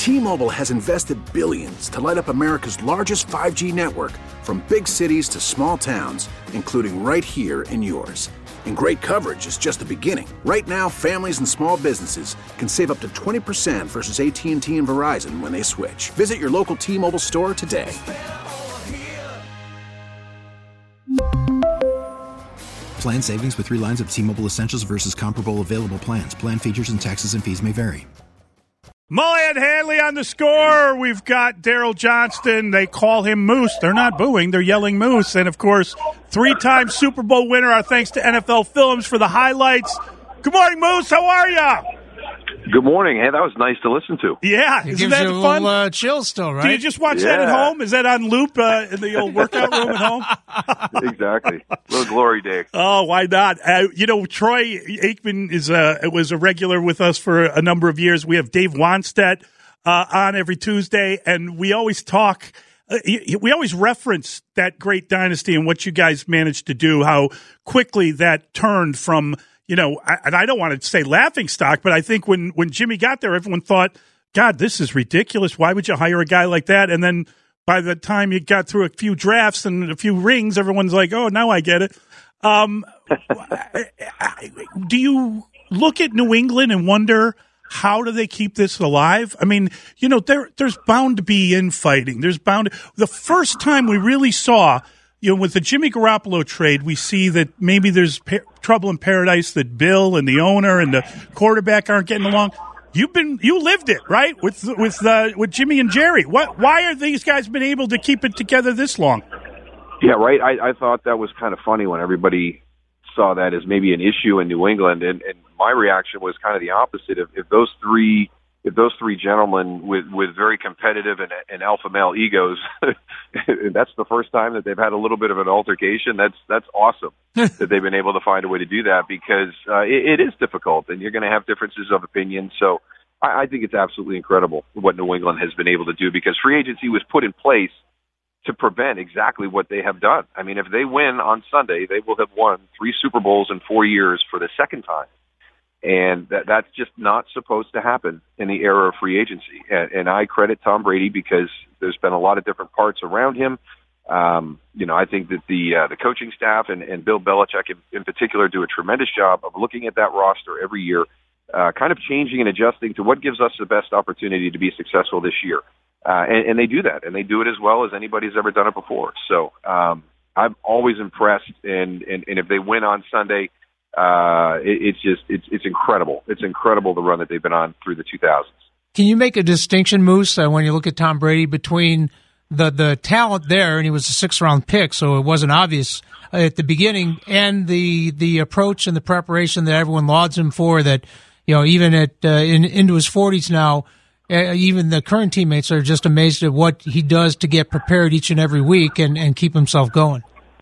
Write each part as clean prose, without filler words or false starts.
T-Mobile has invested billions to light up America's largest 5G network, from big cities to small towns, including right here in yours. And great coverage is just the beginning. Right now, families and small businesses can save up to 20% versus AT&T and Verizon when they switch. Visit your local T-Mobile store today. Plan savings with 3 lines of T-Mobile Essentials versus comparable available plans. Plan features and taxes and fees may vary. Mully and Hanley on the score. We've got Daryl Johnston. They call him Moose. They're not booing. They're yelling Moose. And, of course, 3-time Super Bowl winner. Our thanks to NFL Films for the highlights. Good morning, Moose. How are you? Good morning. Hey, that was nice to listen to. Yeah. It Isn't gives that you a fun? little chill still, right? Do you just watch that at home? Is that on loop in the old workout room at home? Exactly. A little glory day. Oh, why not? Troy Aikman was a regular with us for a number of years. We have Dave Wanstedt on every Tuesday, and we always talk. We always reference that great dynasty and what you guys managed to do, how quickly that turned from – and I don't want to say laughing stock, but I think when Jimmy got there, everyone thought, God, this is ridiculous. Why would you hire a guy like that? And then by the time you got through a few drafts and a few rings, everyone's like, oh, now I get it. Do you look at New England and wonder, how do they keep this alive? I mean, there's bound to be infighting. The first time we really saw – with the Jimmy Garoppolo trade, we see that maybe there's trouble in paradise, that Bill and the owner and the quarterback aren't getting along. You lived it, right? With Jimmy and Jerry. Why are these guys been able to keep it together this long? Yeah, right. I thought that was kind of funny when everybody saw that as maybe an issue in New England, and my reaction was kind of the opposite. If those three gentlemen with very competitive and alpha male egos, that's the first time that they've had a little bit of an altercation. That's awesome that they've been able to find a way to do that, because it is difficult, and you're going to have differences of opinion. So I think it's absolutely incredible what New England has been able to do, because free agency was put in place to prevent exactly what they have done. I mean, if they win on Sunday, they will have won 3 Super Bowls in 4 years for the second time. And that's just not supposed to happen in the era of free agency. And I credit Tom Brady, because there's been a lot of different parts around him. I think that the coaching staff and Bill Belichick in particular do a tremendous job of looking at that roster every year, kind of changing and adjusting to what gives us the best opportunity to be successful this year. And they do that, and they do it as well as anybody's ever done it before. So I'm always impressed. And if they win on Sunday, it's incredible. It's incredible the run that they've been on through the 2000s. Can you make a distinction, Moose, when you look at Tom Brady, between the talent there, and he was a 6th-round pick, so it wasn't obvious at the beginning, and the approach and the preparation that everyone lauds him for, that, even into his 40s now, even the current teammates are just amazed at what he does to get prepared each and every week and keep himself going.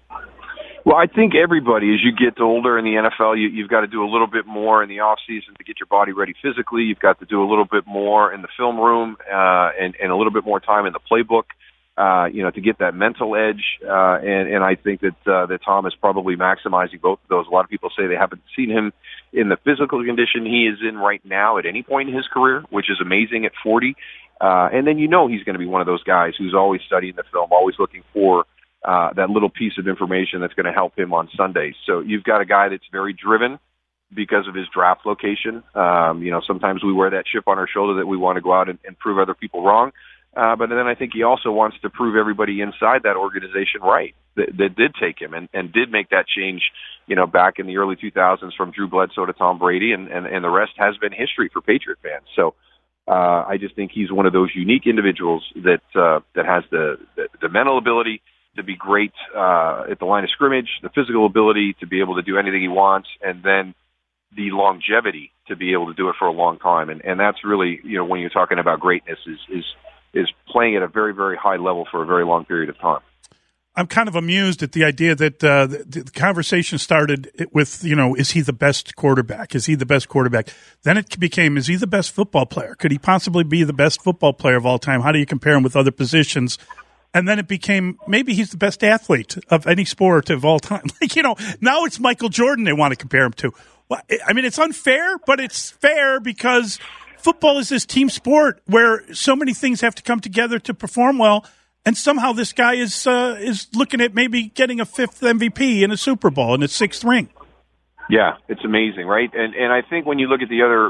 Well, I think everybody, as you get older in the NFL, you've got to do a little bit more in the off season to get your body ready physically. You've got to do a little bit more in the film room, and a little bit more time in the playbook, to get that mental edge. And I think that Tom is probably maximizing both of those. A lot of people say they haven't seen him in the physical condition he is in right now at any point in his career, which is amazing at 40. And then he's going to be one of those guys who's always studying the film, always looking for that little piece of information that's going to help him on Sundays. So you've got a guy that's very driven because of his draft location. Sometimes we wear that chip on our shoulder that we want to go out and prove other people wrong. But then I think he also wants to prove everybody inside that organization right, that did take him and did make that change, back in the early 2000s from Drew Bledsoe to Tom Brady, and the rest has been history for Patriot fans. So I just think he's one of those unique individuals that has the mental ability to be great at the line of scrimmage, the physical ability to be able to do anything he wants, and then the longevity to be able to do it for a long time. And that's really, when you're talking about greatness, is playing at a very, very high level for a very long period of time. I'm kind of amused at the idea that the conversation started with, is he the best quarterback? Is he the best quarterback? Then it became, is he the best football player? Could he possibly be the best football player of all time? How do you compare him with other positions? And then it became, maybe he's the best athlete of any sport of all time. Now it's Michael Jordan they want to compare him to. Well, I mean, it's unfair, but it's fair because football is this team sport where so many things have to come together to perform well, and somehow this guy is looking at maybe getting a 5th MVP in a Super Bowl and a 6th ring. Yeah, it's amazing, right? And I think when you look at the other,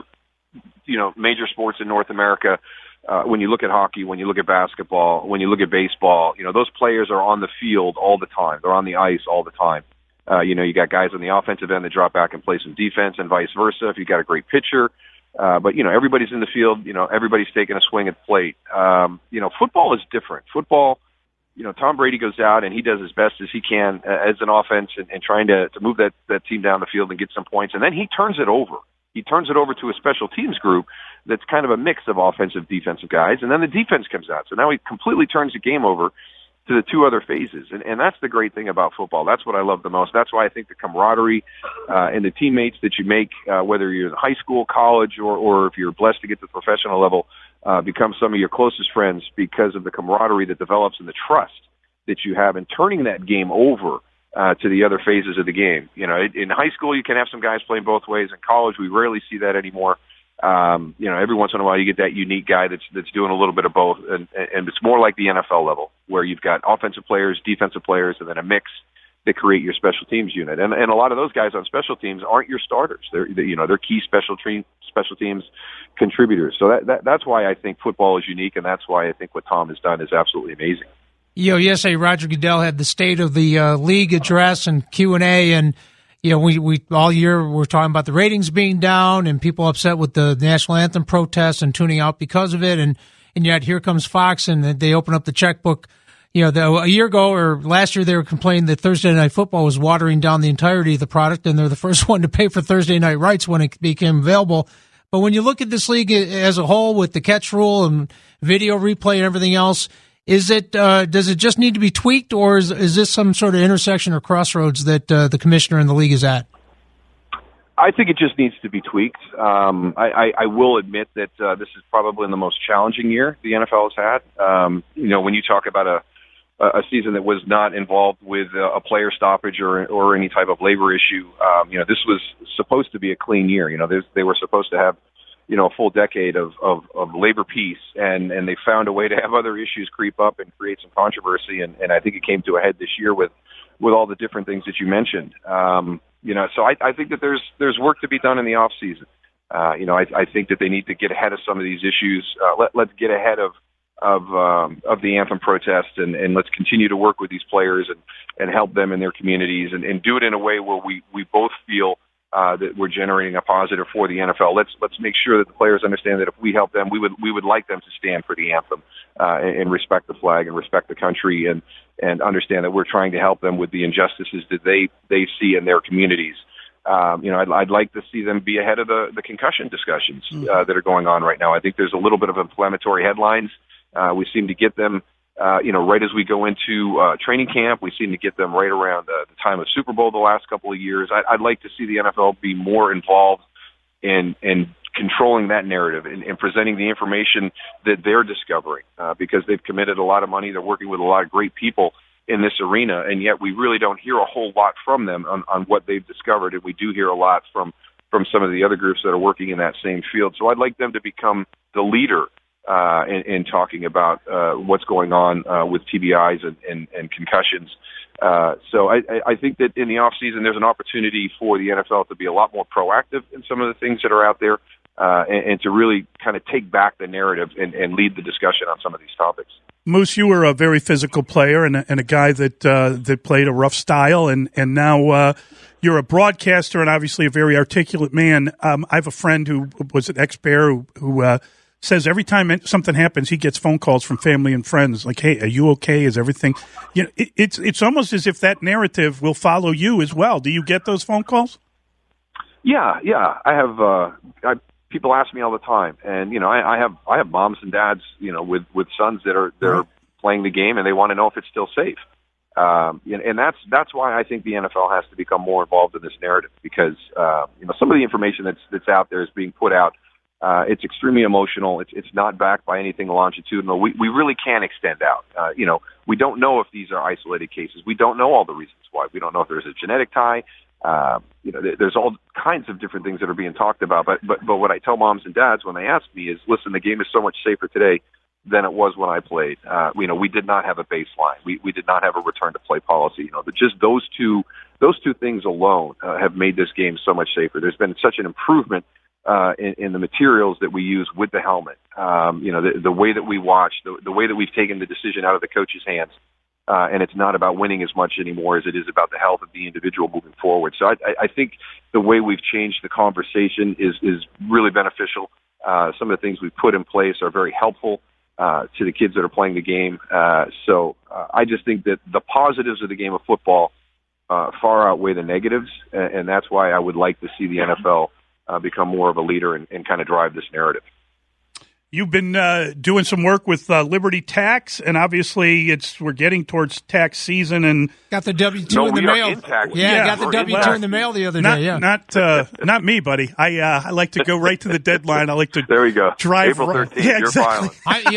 major sports in North America, when you look at hockey, when you look at basketball, when you look at baseball, those players are on the field all the time. They're on the ice all the time. You got guys on the offensive end that drop back and play some defense and vice versa if you got a great pitcher. But everybody's in the field, everybody's taking a swing at the plate. Football is different. Football, Tom Brady goes out and he does as best as he can as an offense and trying to move that team down the field and get some points. And then he turns it over. He turns it over to a special teams group that's kind of a mix of offensive, defensive guys. And then the defense comes out. So now he completely turns the game over to the 2 other phases. And that's the great thing about football. That's what I love the most. That's why I think the camaraderie and the teammates that you make, whether you're in high school, college, or if you're blessed to get to the professional level, become some of your closest friends because of the camaraderie that develops and the trust that you have in turning that game over to the other phases of the game. In high school, you can have some guys playing both ways. In college, we rarely see that anymore. Every once in a while you get that unique guy that's doing a little bit of both, and it's more like the NFL level where you've got offensive players, defensive players, and then a mix that create your special teams unit. And a lot of those guys on special teams aren't your starters. They're key special teams contributors. So that's why I think football is unique, and that's why I think what Tom has done is absolutely amazing. Yesterday Roger Goodell had the State of the League address and Q&A, and we all year we're talking about the ratings being down and people upset with the national anthem protests and tuning out because of it, and yet here comes Fox and they open up the checkbook. A year ago or last year they were complaining that Thursday Night Football was watering down the entirety of the product, and they're the first one to pay for Thursday night rights when it became available. But when you look at this league as a whole with the catch rule and video replay and everything else, does it just need to be tweaked, or is this some sort of intersection or crossroads that the commissioner and the league is at? I think it just needs to be tweaked. I will admit that this is probably the most challenging year the NFL has had. When you talk about a season that was not involved with a player stoppage or any type of labor issue, this was supposed to be a clean year. They were supposed to have a full decade of labor peace, and they found a way to have other issues creep up and create some controversy, and I think it came to a head this year with all the different things that you mentioned. So I think that there's work to be done in the off season. I think that they need to get ahead of some of these issues. Let's get ahead of the anthem protest, and let's continue to work with these players and help them in their communities, and do it in a way where we both feel that we're generating a positive for the NFL. Let's make sure that the players understand that if we help them, we would like them to stand for the anthem and respect the flag and respect the country, and understand that we're trying to help them with the injustices that they see in their communities. I'd like to see them be ahead of the concussion discussions that are going on right now. I think there's a little bit of inflammatory headlines. We seem to get them right as we go into training camp. We seem to get them right around the time of Super Bowl the last couple of years. I'd like to see the NFL be more involved in controlling that narrative and presenting the information that they're discovering, because they've committed a lot of money. They're working with a lot of great people in this arena, and yet we really don't hear a whole lot from them on what they've discovered, and we do hear a lot from some of the other groups that are working in that same field. So I'd like them to become the leader in talking about what's going on with TBIs and concussions. So I think that in the off season there's an opportunity for the NFL to be a lot more proactive in some of the things that are out there, and to really kind of take back the narrative and lead the discussion on some of these topics. Moose, you were a very physical player and a guy that played a rough style, and now you're a broadcaster and obviously a very articulate man. I have a friend who was an ex-Bear who says every time something happens, he gets phone calls from family and friends like, "Hey, are you okay? Is everything?" It's almost as if that narrative will follow you as well. Do you get those phone calls? Yeah. I have. People ask me all the time, and I have moms and dads, with sons that are playing the game, and they want to know if it's still safe. And that's why I think the NFL has to become more involved in this narrative, because some of the information that's out there is being put out. It's extremely emotional. It's not backed by anything longitudinal. We really can't extend out. We don't know if these are isolated cases. We don't know all the reasons why. We don't know if there's a genetic tie. There's all kinds of different things that are being talked about. But what I tell moms and dads when they ask me is, listen, the game is so much safer today than it was when I played. We did not have a baseline. We did not have a return to play policy. But just those two things alone have made this game so much safer. There's been such an improvement in the materials that we use with the helmet. The way that we watch, the way that we've taken the decision out of the coach's hands. And it's not about winning as much anymore as it is about the health of the individual moving forward. So I think the way we've changed the conversation is really beneficial. Some of the things we've put in place are very helpful to the kids that are playing the game. So I just think that the positives of the game of football far outweigh the negatives, and that's why I would like to see the NFL become more of a leader and kind of drive this narrative. You've been doing some work with Liberty Tax, and obviously we're getting towards tax season. And got the W-2 in the mail. Got the W-2 in the mail the other day. Yeah, not me, buddy. I like to go right to the dedeline. I like to there we go. Drive April 13th. Yeah, exactly.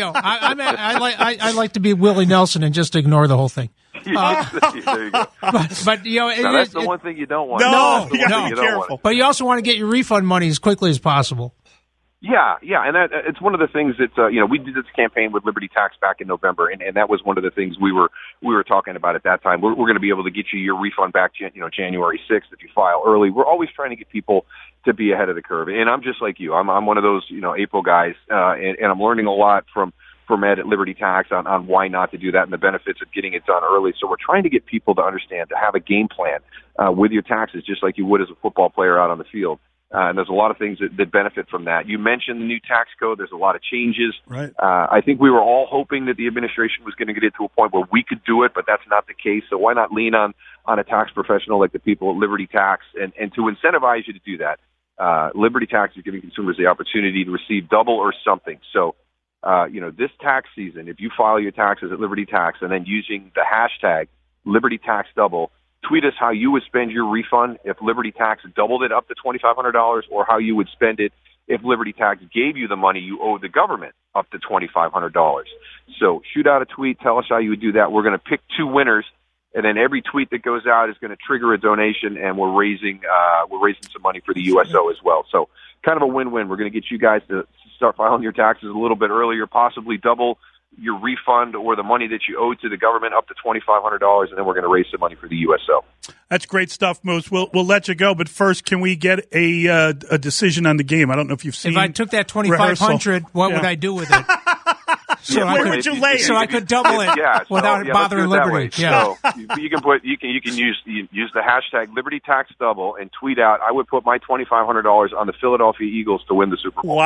I like to be Willie Nelson and just ignore the whole thing. There you go. But that's the one thing you don't want. No, you got to be careful. But you also want to get your refund money as quickly as possible. Yeah, and it's one of the things that we did this campaign with Liberty Tax back in November, and that was one of the things we were talking about at that time. We're going to be able to get you your refund back, January 6th if you file early. We're always trying to get people to be ahead of the curve, and I'm just like you. I'm one of those April guys, and I'm learning a lot from Ed at Liberty Tax on why not to do that and the benefits of getting it done early. So we're trying to get people to understand, to have a game plan with your taxes, just like you would as a football player out on the field. And there's a lot of things that benefit from that. You mentioned the new tax code. There's a lot of changes. Right. I think we were all hoping that the administration was going to get it to a point where we could do it, but that's not the case. So why not lean on a tax professional like the people at Liberty Tax and to incentivize you to do that? Liberty Tax is giving consumers the opportunity to receive double or something. So, this tax season, if you file your taxes at Liberty Tax and then using the hashtag Liberty Tax Double, tweet us how you would spend your refund if Liberty Tax doubled it up to $2,500, or how you would spend it if Liberty Tax gave you the money you owed the government up to $2,500. So shoot out a tweet. Tell us how you would do that. We're going to pick 2 winners, and then every tweet that goes out is going to trigger a donation, and we're raising some money for the USO as well. So kind of a win-win. We're going to get you guys to start filing your taxes a little bit earlier, possibly double your refund or the money that you owe to the government up to $2,500, and then we're going to raise some money for the USO. That's great stuff, Moose. We'll let you go, but first, can we get a decision on the game? I don't know if you've seen. If I took that $2,500, what would I do with it? Where would you lay it? So I could double it without bothering Liberty. Yeah. So you can use the hashtag Liberty Tax Double and tweet out, I would put my $2,500 on the Philadelphia Eagles to win the Super Bowl.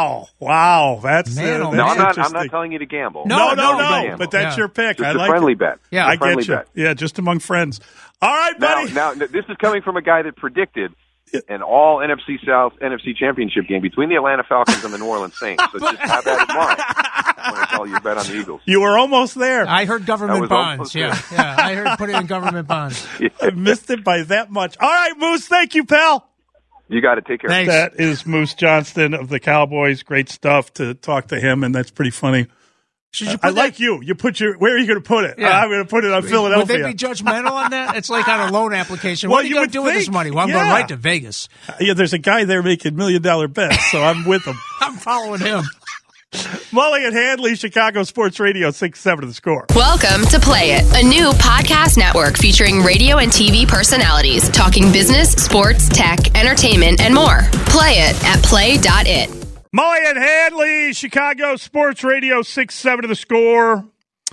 Wow. That's I'm not telling you to gamble. No. But that's your pick. Just I like a friendly it. bet. Yeah, I get you. Bet. Yeah, just among friends. All right, buddy. Now, this is coming from a guy that predicted an all NFC South NFC Championship game between the Atlanta Falcons and the New Orleans Saints. So just have that in mind when I tell you bet on the Eagles. You were almost there. I heard government bonds. Yeah. I heard put it in government bonds. I missed it by that much. All right, Moose. Thank you, pal. You got to take care. Thanks. That is Moose Johnston of the Cowboys. Great stuff to talk to him, and that's pretty funny. Like you. You put where are you going to put it? Yeah. I'm going to put it on Philadelphia. Would they be judgmental on that? It's like on a loan application. What are you going to do with this money? Well, I'm going right to Vegas. Yeah, there's a guy there making $1 million bets, so I'm with him. I'm following him. Mully and Handley, Chicago Sports Radio, 6-7 to the Score. Welcome to Play It, a new podcast network featuring radio and TV personalities talking business, sports, tech, entertainment, and more. Play it at play.it. Mully and Handley, Chicago Sports Radio, 6-7 to the Score.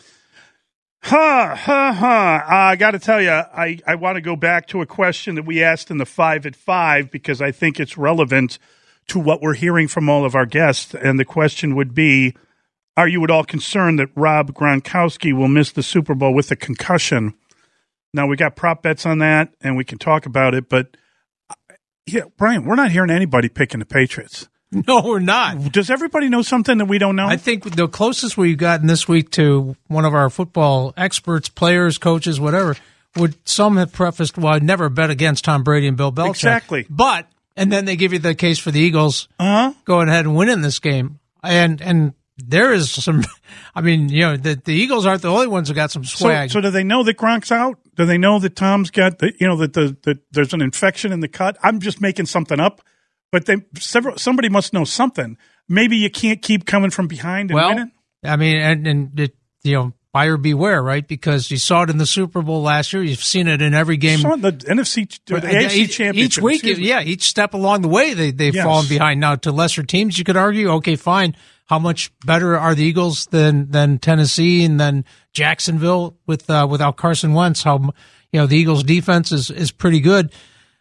I got to tell you, I want to go back to a question that we asked in the 5 at 5 because I think it's relevant to what we're hearing from all of our guests. And the question would be, are you at all concerned that Rob Gronkowski will miss the Super Bowl with a concussion? Now, we got prop bets on that, and we can talk about it. But, Brian, we're not hearing anybody picking the Patriots. No, we're not. Does everybody know something that we don't know? I think the closest we've gotten this week to one of our football experts, players, coaches, whatever, some have prefaced, well, I'd never bet against Tom Brady and Bill Belichick. Exactly. And then they give you the case for the Eagles going ahead and winning this game. And there is some. I mean, the Eagles aren't the only ones who got some swag. So do they know that Gronk's out? Do they know that Tom's got that there's an infection in the cut? I'm just making something up, but somebody must know something. Maybe you can't keep coming from behind and winning. I mean, and buyer beware, right? Because you saw it in the Super Bowl last year. You've seen it in every game. You saw the NFC, the AFC Championship. Each week, each step along the way, they've fallen behind. Now, to lesser teams, you could argue, okay, fine. How much better are the Eagles than Tennessee and then Jacksonville without Carson Wentz? How the Eagles' defense is pretty good.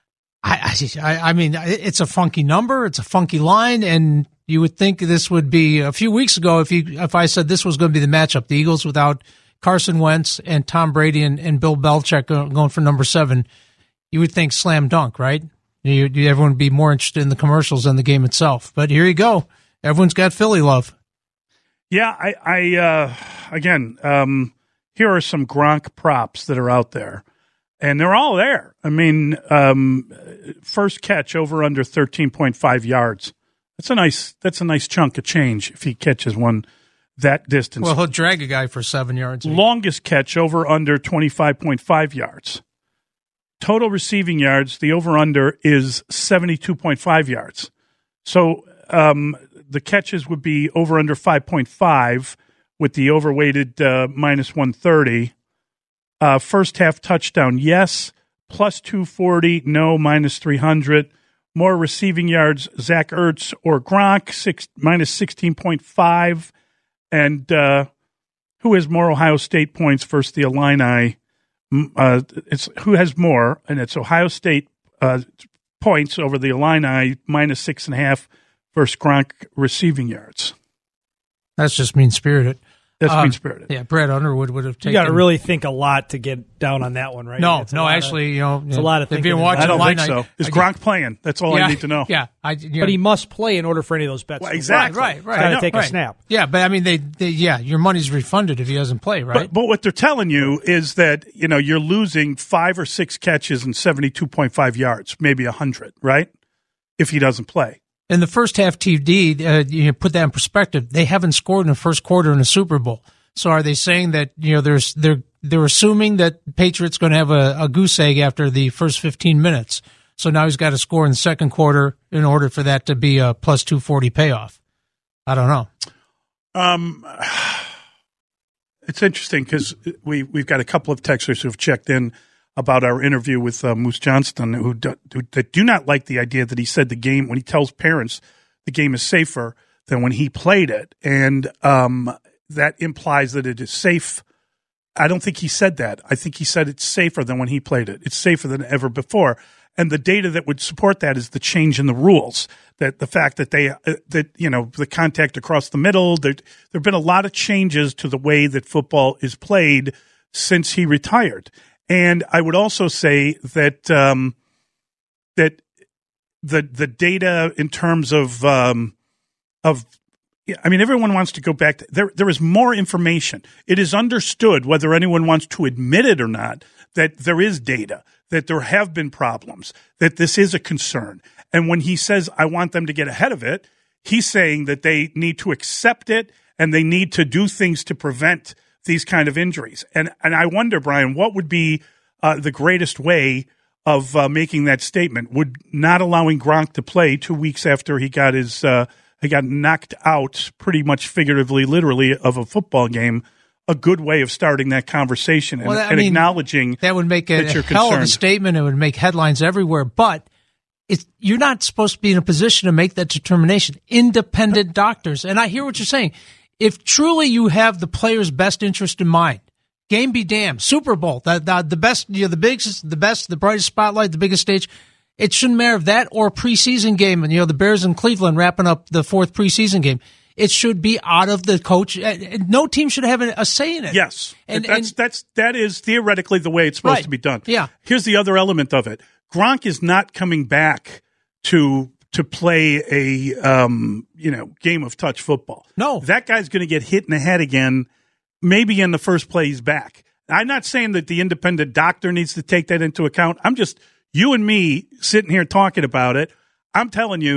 I mean, it's a funky number. It's a funky line, and you would think this would be a few weeks ago if I said this was going to be the matchup, the Eagles without Carson Wentz and Tom Brady and Bill Belichick going for number 7, you would think slam dunk, right? Everyone would be more interested in the commercials than the game itself. But here you go. Everyone's got Philly love. Yeah, again, here are some Gronk props that are out there, and they're all there. I mean, first catch over under 13.5 yards. That's a nice chunk of change if he catches one that distance. Well, he'll drag a guy for 7 yards. Longest catch over under 25.5 yards. Total receiving yards, the over under is 72.5 yards. So the catches would be over under 5.5 with the overweighted minus 130. First half touchdown, yes. Plus 240, no, minus 300. More receiving yards, Zach Ertz or Gronk, minus 16.5. And who has more Ohio State points versus the Illini? It's who has more, and it's Ohio State points over the Illini, minus 6.5 versus Gronk receiving yards. That's just mean-spirited. That's mean-spirited. Yeah, Brad Underwood would have taken. You got to really think a lot to get down on that one, right? No, actually, it's a lot of thinking. I don't think so. Is Gronk playing? That's all I need to know. Yeah, but he must play in order for any of those bets. Well, exactly. Right. He's got to take a snap. Yeah, but I mean, your money's refunded if he doesn't play, right? But what they're telling you is that you're losing 5 or 6 catches and 72.5 yards, maybe 100, right? If he doesn't play. In the first half TD, you put that in perspective. They haven't scored in the first quarter in the Super Bowl. So are they saying that they're assuming that the Patriots going to have a goose egg after the first 15 minutes? So now he's got to score in the second quarter in order for that to be a plus 240 payoff. I don't know. It's interesting because we've got a couple of texters who've checked in about our interview with Moose Johnston who do not like the idea that he said the game, when he tells parents the game is safer than when he played it. And that implies that it is safe. I don't think he said that. I think he said it's safer than when he played it. It's safer than ever before. And the data that would support that is the change in the rules, that the fact that the contact across the middle, there have been a lot of changes to the way that football is played since he retired. And I would also say that that the data in terms of I mean, everyone wants to go back to there is more information. It is understood, whether anyone wants to admit it or not, that there is data, that there have been problems, that this is a concern. And when he says, I want them to get ahead of it, he's saying that they need to accept it and they need to do things to prevent these kind of injuries. And I wonder, Brian, what would be the greatest way of making that statement? Would not allowing Gronk to play 2 weeks after he got his he got knocked out, pretty much figuratively, literally, of a football game, a good way of starting that conversation and acknowledging that would make a hell concerned. Of a statement. It would make headlines everywhere. But you're not supposed to be in a position to make that determination. Independent doctors, and I hear what you're saying. If truly you have the player's best interest in mind, game be damned. Super Bowl, the best, the brightest spotlight, the biggest stage. It shouldn't matter if that or a preseason game, and the Bears in Cleveland wrapping up the 4th preseason game. It should be out of the coach. No team should have a say in it. Yes, that is theoretically the way it's supposed to be done. Yeah. Here's the other element of it: Gronk is not coming back to play a game of touch football. No, that guy's going to get hit in the head again. Maybe in the first play he's back. I'm not saying that the independent doctor needs to take that into account. I'm just. You and me sitting here talking about it, I'm telling you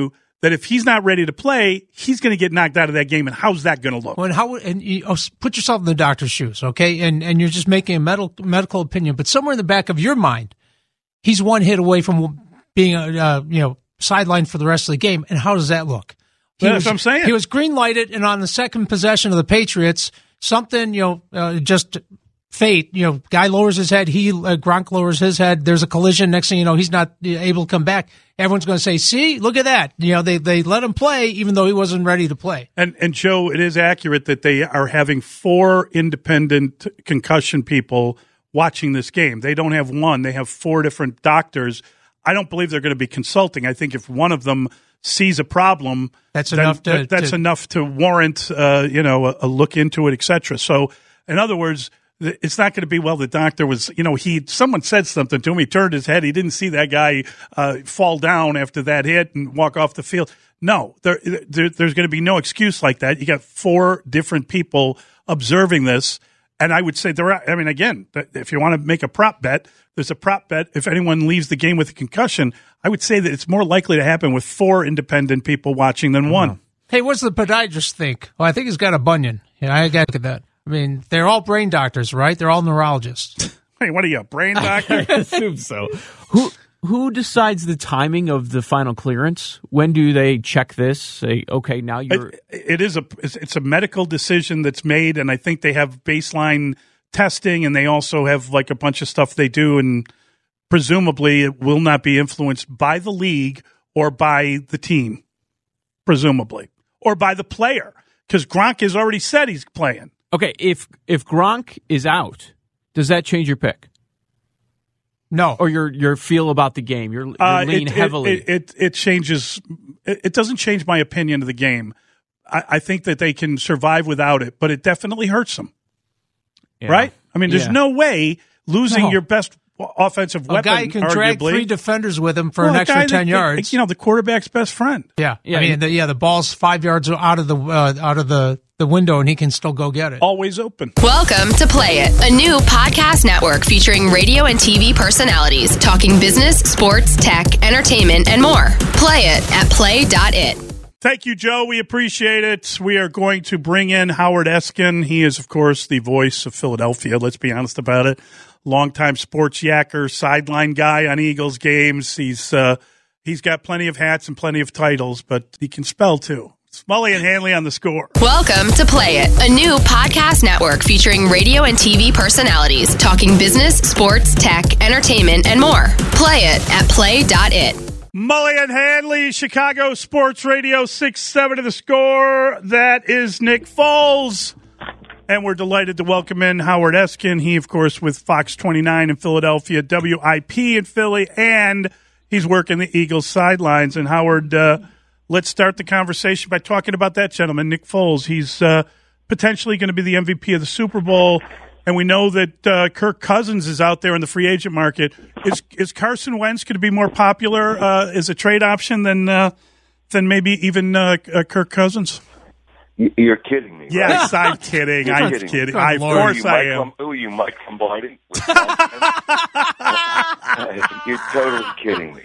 that if he's not ready to play, he's going to get knocked out of that game. And how's that going to look? Well, put yourself in the doctor's shoes, okay? And you're just making a medical opinion, but somewhere in the back of your mind, he's one hit away from being sidelined for the rest of the game. And how does that look? That's what I'm saying. He was green lighted, and on the second possession of the Patriots, something just fate. Guy lowers his head. Gronk lowers his head. There's a collision. Next thing you know, he's not able to come back. Everyone's going to say, "See, look at that." They let him play even though he wasn't ready to play. And Joe, it is accurate that they are having 4 independent concussion people watching this game. They don't have one. They have 4 different doctors. I don't believe they're going to be consulting. I think if one of them sees a problem, that's enough to warrant a look into it, etc. So, in other words, it's not going to be, well, the doctor was, someone said something to him. He turned his head. He didn't see that guy fall down after that hit and walk off the field. No, there's going to be no excuse like that. You got 4 different people observing this. And I would say again, if you want to make a prop bet, there's a prop bet. If anyone leaves the game with a concussion, I would say that it's more likely to happen with 4 independent people watching than one. Hey, what's the podiatrist think? Well, I think he's got a bunion. Yeah, I got to look at that. I mean, they're all brain doctors, right? They're all neurologists. Hey, what are you, a brain doctor? I assume so. Who decides the timing of the final clearance? When do they check this? Say, okay, now you're. It's a medical decision that's made, and I think they have baseline testing, and they also have like a bunch of stuff they do, and presumably it will not be influenced by the league or by the team, presumably, or by the player, because Gronk has already said he's playing. Okay, if Gronk is out, does that change your pick? No. Or your feel about the game? You're lean heavily. It changes. It doesn't change my opinion of the game. I think that they can survive without it, but it definitely hurts them. Yeah. Right? I mean, there's no way losing your best offensive weapon. A guy can drag 3 defenders with him for an extra 10 yards. The quarterback's best friend. Yeah. I mean, the ball's 5 yards out of the window, and he can still go get it. Always open. Welcome to Play It, a new podcast network featuring radio and TV personalities talking business, sports, tech, entertainment, and more. Play it at play.it. Thank you, Joe. We appreciate it. We are going to bring in Howard Eskin. He is, of course, the voice of Philadelphia. Let's be honest about it. Longtime sports yacker, sideline guy on Eagles games. He's got plenty of hats and plenty of titles, but he can spell too. Smully and Hanley on the score. Welcome to Play It, a new podcast network featuring radio and TV personalities talking business, sports, tech, entertainment, and more. Play it at play.it. Mully and Hanley, Chicago Sports Radio 6-7 to the score. That is Nick Foles. And we're delighted to welcome in Howard Eskin. He, of course, with Fox 29 in Philadelphia, WIP in Philly, and he's working the Eagles sidelines. And Howard, let's start the conversation by talking about that gentleman, Nick Foles. He's potentially going to be the MVP of the Super Bowl, and we know that Kirk Cousins is out there in the free agent market. Is Carson Wentz going to be more popular as a trade option than maybe even Kirk Cousins? You're kidding me. Yes, right? I'm kidding. I'm kidding. Of course I am. You Mike Lombardi? You're totally kidding me.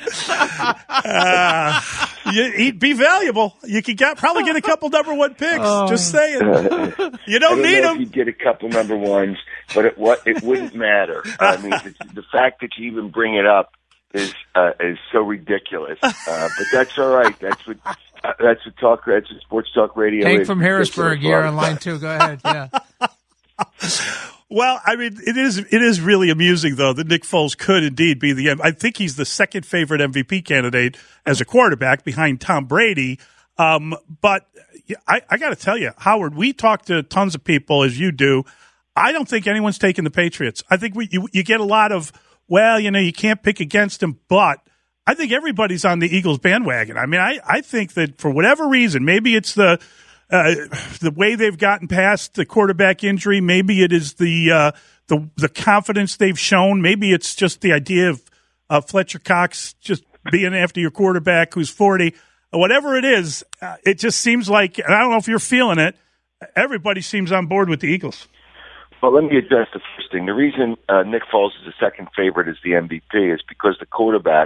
He'd be valuable. You could probably get a couple number 1 picks. Just saying. You don't need them. You'd get a couple number 1s, but it wouldn't matter. I mean, the fact that you even bring it up is so ridiculous. But that's all right. That's what sports talk radio. Hank from Harrisburg, you're on line 2. Go ahead. Yeah. Well, I mean, it is really amusing, though, that Nick Foles could indeed be I think he's the second favorite MVP candidate as a quarterback behind Tom Brady. But I got to tell you, Howard, we talk to tons of people, as you do. I don't think anyone's taking the Patriots. I think you get a lot of, well, you can't pick against them, but I think everybody's on the Eagles bandwagon. I mean, I think that for whatever reason, maybe it's the way they've gotten past the quarterback injury. Maybe it is the confidence they've shown. Maybe it's just the idea of Fletcher Cox just being after your quarterback who's 40. Whatever it is, it just seems like, and I don't know if you're feeling it, everybody seems on board with the Eagles. Well, let me address the first thing. The reason Nick Foles is the second favorite as the MVP is because the quarterback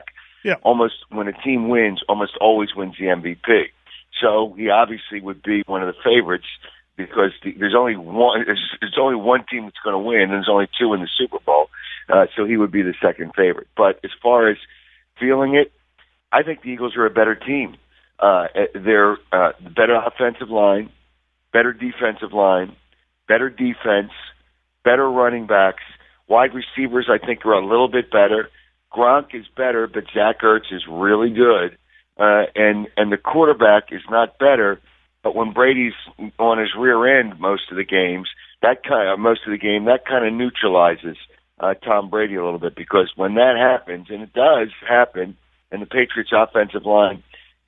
almost when a team wins, almost always wins the MVP. So he obviously would be one of the favorites because there's only one team that's going to win, and there's only two in the Super Bowl. So he would be the second favorite. But as far as feeling it, I think the Eagles are a better team. They're better offensive line, better defensive line, better defense, better running backs. Wide receivers, I think, are a little bit better. Gronk is better, but Zach Ertz is really good. And the quarterback is not better, but when Brady's on his rear end most of the game, that kind of neutralizes Tom Brady a little bit, because when that happens, and it does happen, and the Patriots' offensive line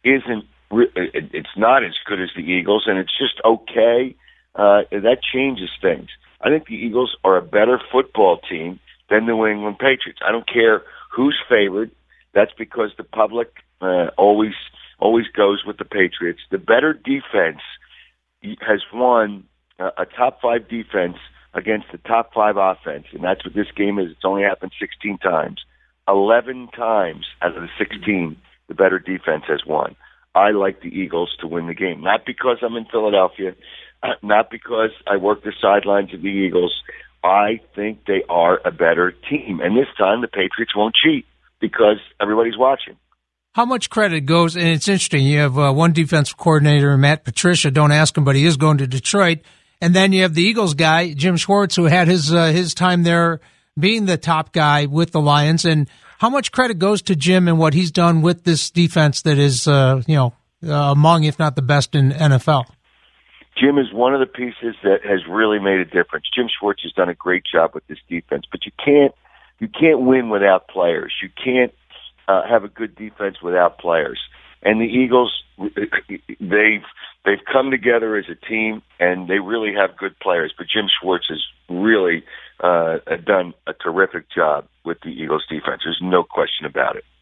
it's not as good as the Eagles, and it's just okay, that changes things. I think the Eagles are a better football team than the New England Patriots. I don't care who's favored. That's because the public always goes with the Patriots. The better defense has won a top 5 defense against the top 5 offense, and that's what this game is. It's only happened 16 times. 11 times out of the 16, the better defense has won. I like the Eagles to win the game, not because I'm in Philadelphia, not because I work the sidelines of the Eagles. I think they are a better team, and this time the Patriots won't cheat because everybody's watching. How much credit goes, and it's interesting, you have one defensive coordinator, Matt Patricia, don't ask him, but he is going to Detroit, and then you have the Eagles guy, Jim Schwartz, who had his time there being the top guy with the Lions, and how much credit goes to Jim and what he's done with this defense that is, among, if not the best in NFL? Jim is one of the pieces that has really made a difference. Jim Schwartz has done a great job with this defense, but you can't win without players. You can't have a good defense without players. And the Eagles, they've come together as a team, and they really have good players. But Jim Schwartz has really done a terrific job with the Eagles defense. There's no question about it.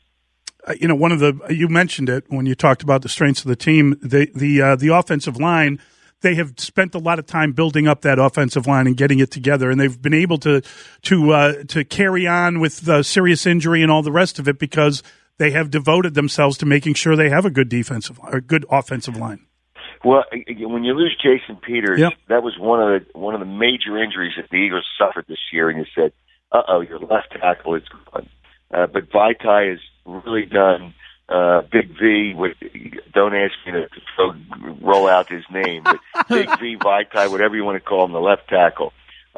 You mentioned it when you talked about the strengths of the team. The offensive line, they have spent a lot of time building up that offensive line and getting it together, and they've been able to carry on with the serious injury and all the rest of it because they have devoted themselves to making sure they have a good good offensive line. Well, when you lose Jason Peters, that was one of the major injuries that the Eagles suffered this year, and you said, your left tackle is gone. But Vaitai has really done Big V. Don't ask me to roll out his name, but Big V, Vaitai, whatever you want to call him, the left tackle,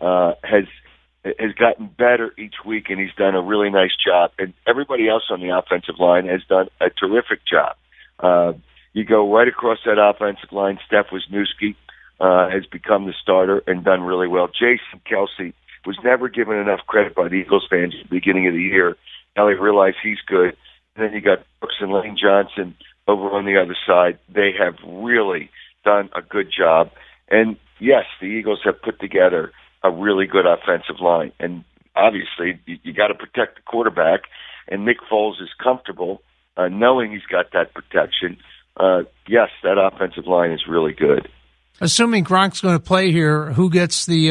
has gotten better each week, and he's done a really nice job. And everybody else on the offensive line has done a terrific job. You go right across that offensive line, Steph Wisniewski has become the starter and done really well. Jason Kelce was never given enough credit by the Eagles fans at the beginning of the year. Now they realize he's good. And then you got Brooks and Lane Johnson over on the other side. They have really done a good job. And, yes, the Eagles have put together a really good offensive line. And, obviously, you got to protect the quarterback. And Nick Foles is comfortable knowing he's got that protection. Yes, that offensive line is really good. Assuming Gronk's going to play here, who gets the...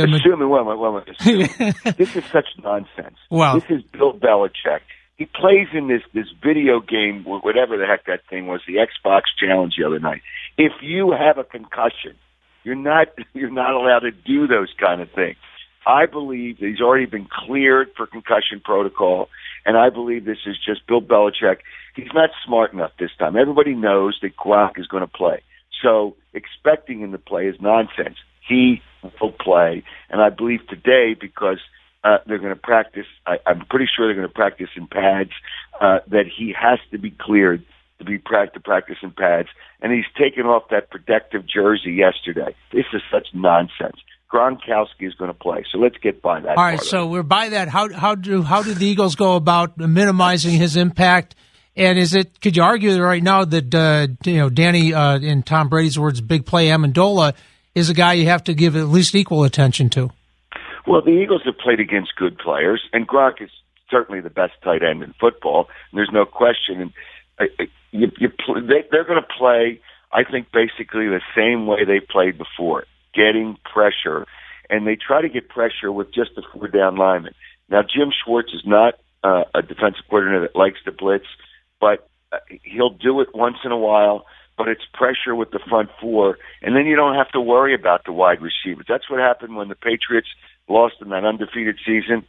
This is such nonsense. Wow. This is Bill Belichick. He plays in this video game, whatever the heck that thing was, the Xbox Challenge the other night. If you have a concussion, you're not allowed to do those kind of things. I believe that he's already been cleared for concussion protocol, and I believe this is just Bill Belichick. He's not smart enough this time. Everybody knows that Gronk is going to play. So expecting him to play is nonsense. He will play, and I believe today, because they're going to practice, I'm pretty sure they're going to practice in pads, that he has to be cleared to practice in pads, and he's taken off that protective jersey yesterday. This is such nonsense. Gronkowski is going to play, so let's get by that. All right, so we're by that. How do the Eagles go about minimizing his impact? And could you argue right now that Danny, in Tom Brady's words, big play Amendola is a guy you have to give at least equal attention to? Well, the Eagles have played against good players, and Gronk is certainly the best tight end in football. And there's no question. And they're going to play, I think, basically the same way they played before, getting pressure. And they try to get pressure with just the 4-down lineman. Now, Jim Schwartz is not a defensive coordinator that likes to blitz, but he'll do it once in a while. But it's pressure with the front four, and then you don't have to worry about the wide receivers. That's what happened when the Patriots lost in that undefeated season.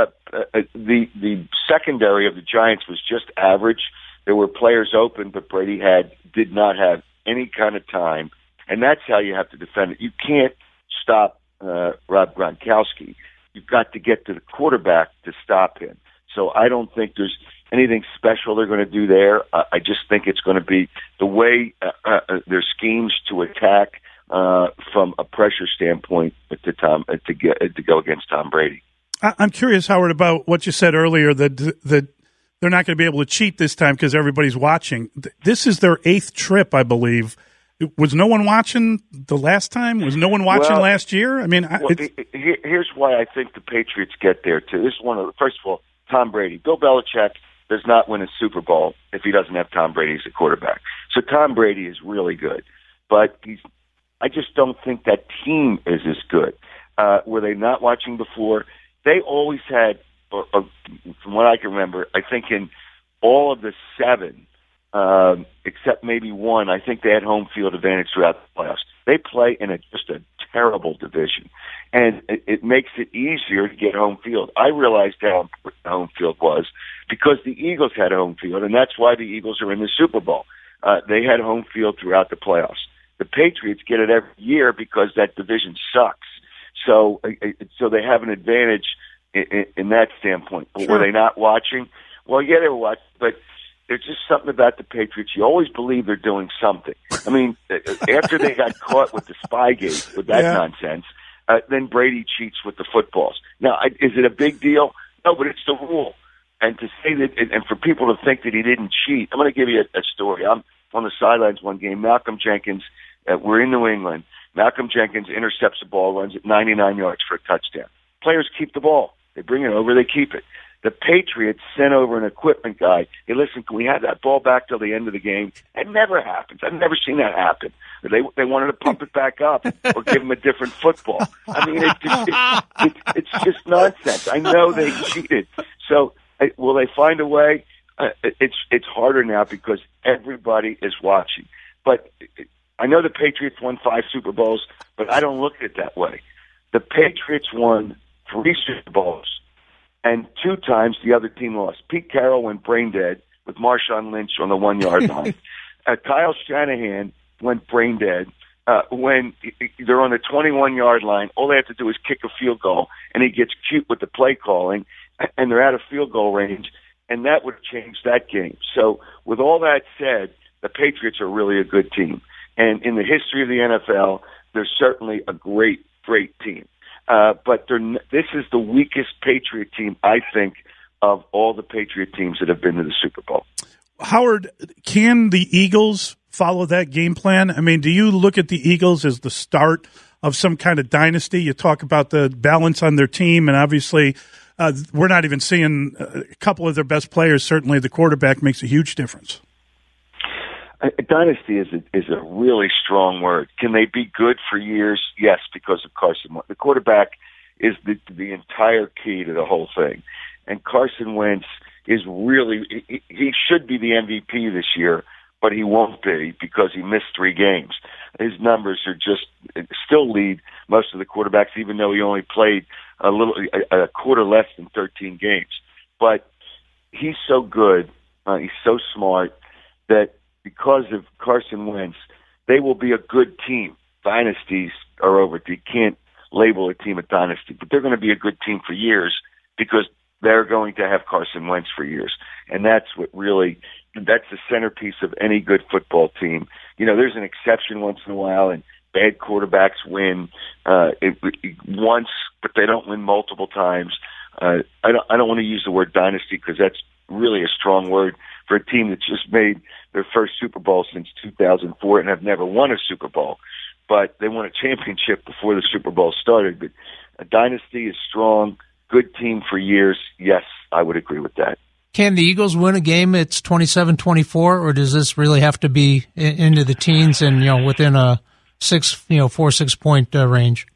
The secondary of the Giants was just average. There were players open, but Brady did not have any kind of time, and that's how you have to defend it. You can't stop Rob Gronkowski. You've got to get to the quarterback to stop him. So I don't think there's anything special they're going to do there. I just think it's going to be the way their schemes to attack from a pressure standpoint to go against Tom Brady. I'm curious, Howard, about what you said earlier that they're not going to be able to cheat this time because everybody's watching. This is their 8th trip, I believe. Was no one watching the last time? Was no one watching last year? I mean, here's why I think the Patriots get there too. This is first of all, Tom Brady, Bill Belichick does not win a Super Bowl if he doesn't have Tom Brady as a quarterback. So Tom Brady is really good, but I just don't think that team is as good. Were they not watching before? They always had, from what I can remember, I think in all of the 7, except maybe 1, I think they had home field advantage throughout the playoffs. They play in just a terrible division, and it makes it easier to get home field. I realized how important home field was because the Eagles had home field, and that's why the Eagles are in the Super Bowl. They had home field throughout the playoffs. The Patriots get it every year because that division sucks. So they have an advantage in that standpoint. But were they not watching? Well, yeah, they were watching, but there's just something about the Patriots. You always believe they're doing something. I mean, after they got caught with the Spygate, with that nonsense, then Brady cheats with the footballs. Now, is it a big deal? No, but it's the rule. And to say that, and for people to think that he didn't cheat, I'm going to give you a story. I'm on the sidelines one game. Malcolm Jenkins, we're in New England. Malcolm Jenkins intercepts the ball, runs it 99 yards for a touchdown. Players keep the ball. They bring it over. They keep it. The Patriots sent over an equipment guy. Hey, listen, can we have that ball back till the end of the game? It never happens. I've never seen that happen. They wanted to pump it back up or give him a different football. I mean, it's just nonsense. I know they cheated. So will they find a way? It's harder now because everybody is watching. But I know the Patriots won 5 Super Bowls, but I don't look at it that way. The Patriots won 3 Super Bowls, and 2 times the other team lost. Pete Carroll went brain dead with Marshawn Lynch on the 1-yard line. Kyle Shanahan went brain dead when they're on the 21-yard line. All they have to do is kick a field goal, and he gets cute with the play calling, and they're out of field goal range, and that would have changed that game. So with all that said, the Patriots are really a good team. And in the history of the NFL, they're certainly a great, great team. But this is the weakest Patriot team, I think, of all the Patriot teams that have been to the Super Bowl. Howard, can the Eagles follow that game plan? I mean, do you look at the Eagles as the start of some kind of dynasty? You talk about the balance on their team, and obviously we're not even seeing a couple of their best players. Certainly the quarterback makes a huge difference. A dynasty is a really strong word. Can they be good for years? Yes, because of Carson Wentz. The quarterback is the entire key to the whole thing. And Carson Wentz is really – he should be the MVP this year, but he won't be because he missed 3 games. His numbers are just still lead most of the quarterbacks, even though he only played a quarter less than 13 games. But he's so good, he's so smart that because of Carson Wentz, they will be a good team. Dynasties are over. You can't label a team a dynasty, but they're going to be a good team for years because they're going to have Carson Wentz for years. And that's the centerpiece of any good football team. You know, there's an exception once in a while, and bad quarterbacks win once, but they don't win multiple times. I don't want to use the word dynasty because that's really a strong word for a team that just made their first Super Bowl since 2004 and have never won a Super Bowl. But they won a championship before the Super Bowl started. But a dynasty is strong, good team for years. Yes, I would agree with that. Can the Eagles win a game? It's 27-24, or does this really have to be into the teens and within a 4-6 point range?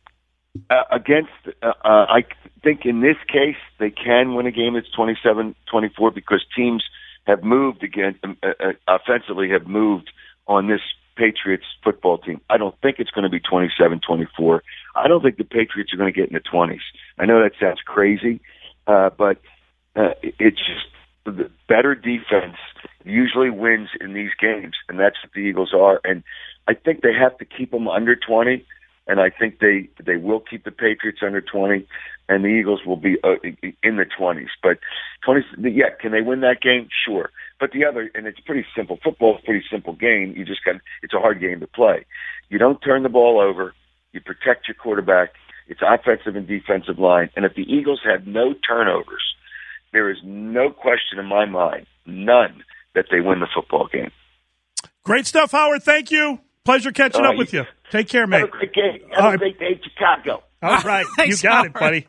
I think in this case they can win a game that's 27-24 because teams have moved offensively have moved on this Patriots football team. I don't think it's going to be 27-24. I don't think the Patriots are going to get in the 20s. I know that sounds crazy, but it's just the better defense usually wins in these games, and that's what the Eagles are. And I think they have to keep them under 20, and I think they will keep the Patriots under 20, and the Eagles will be in the 20s. But 20s, yeah, can they win that game? Sure. But the other, and it's pretty simple. Football is a pretty simple game. You just it's a hard game to play. You don't turn the ball over. You protect your quarterback. It's offensive and defensive line. And if the Eagles have no turnovers, there is no question in my mind, none, that they win the football game. Great stuff, Howard. Thank you. Pleasure catching up with you. Take care, mate. Have a great game. Have a great day, Chicago. All right. Thanks, you got Howard. it, buddy.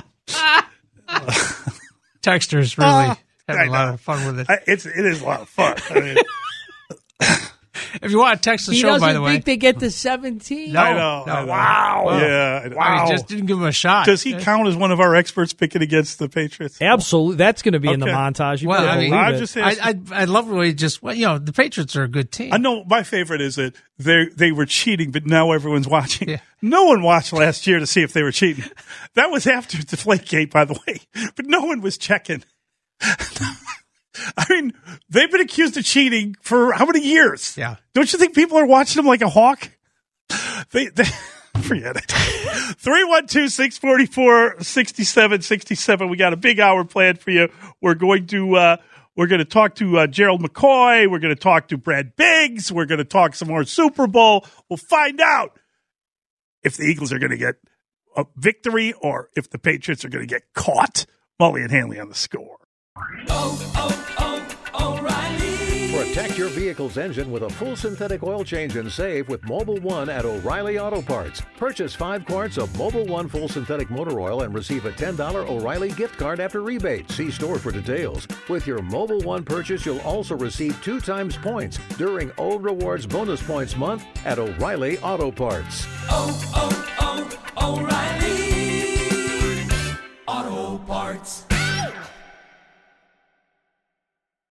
Texter's really having a lot of fun with it. It is a lot of fun. I mean, if you want to text the he show, by the doesn't way. think they get to 17. I know. Wow. Yeah. Wow. He just didn't give him a shot. Does he count as one of our experts picking against the Patriots? Absolutely. That's going to be in the Okay. montage. You Well, better I mean, believe I'm it. just asking. I love the way he just, the Patriots are a good team. I know my favorite is that they were cheating, but now everyone's watching. Yeah. No one watched last year to see if they were cheating. That was after Deflategate, by the way, but no one was checking. I mean, they've been accused of cheating for how many years? Yeah. Don't you think people are watching them like a hawk? They forget it. 312-644-6767. We got a big hour planned for you. We're going to talk to Gerald McCoy. We're going to talk to Brad Biggs. We're going to talk some more Super Bowl. We'll find out if the Eagles are going to get a victory or if the Patriots are going to get caught. Mully and Hanley on the score. Protect your vehicle's engine with a full synthetic oil change and save with Mobil 1 at O'Reilly Auto Parts. Purchase 5 quarts of Mobil 1 full synthetic motor oil and receive a $10 O'Reilly gift card after rebate. See store for details. With your Mobil 1 purchase, you'll also receive 2 times points during O Rewards Bonus Points Month at O'Reilly Auto Parts. O'Reilly Auto Parts.